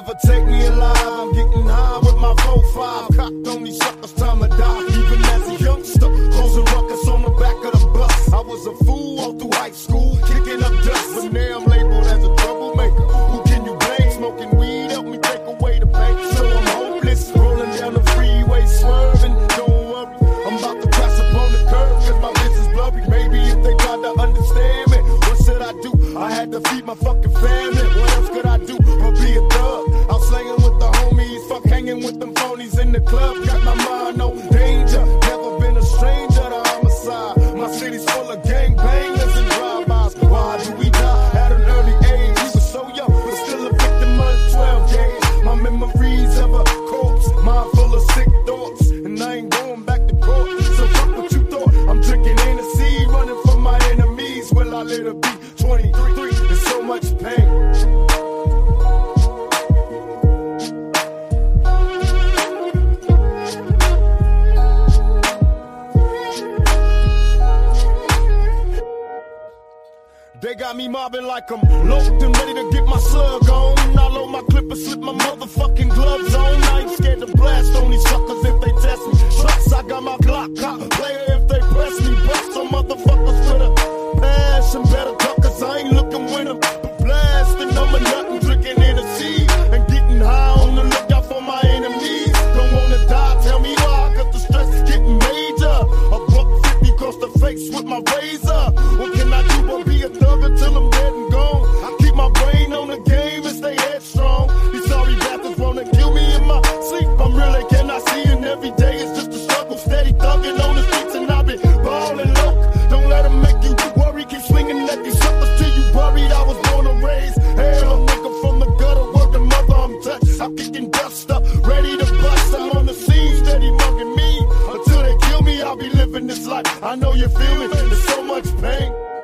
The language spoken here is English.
never take me alive. I'm getting high with my 4-5. Cocked on these suckers, time to die. Even as a youngster, causing ruckus on the back of the bus. I was a fool all through high school, kicking up dust. But now I'm labeled as a troublemaker. Who can you blame? Smoking weed help me take away the pain. So I'm hopeless, rolling down the freeway, swerving. Don't worry, I'm about to crash upon the curb, cause my vision's blurry. Maybe if they tried to understand me, what should I do? I had to feed my fucking family. What else could I do but be a thug? I'm slanging with the homies, fuck hanging with them phonies in the club. Got my mind on danger, never been a stranger to homicide. My city's full of gangbangers and drive-bys. Why do we die at an early age? We were so young, but still a victim of 12 gauge. My memories of a corpse, mind full of sick thoughts, and I ain't going back to court. So fuck what you thought. I'm drinking Hennessy, running from my enemies. Will I let it be 23? There's so much pain. They got me mobbing like I'm locked and ready to get my slug on. I load my clip and slip my motherfucking gloves on. I ain't scared to blast on these suckers if they test me. Trust, I got my Glock, cop player if they press me. Bust some motherfuckers with a passion, better tuckers. I ain't looking with them, but blasting I'm a nut and drinking Hennessy and getting high on the lookout for my enemies. Don't wanna die, tell me why, cause the stress is getting major. A $150 across the face with my razor. What can I do but be a thug until I'm dead and gone? I keep my brain on the game and stay headstrong. These sorry bastards wanna kill me in my sleep. I'm real, they cannot see, and every day is just a struggle. Steady thugging on the streets and I've been ballin' low. Don't let them make you worry, keep swinging at these suckers till you buried. I was born and raised hell, a nigga from the gutter, word to mother, I'm touched. I'm kicking dust up, ready to bust. I'm on the scene, steady mugging me. Until they kill me, I'll be living this life. I know you feel me, there's so much pain.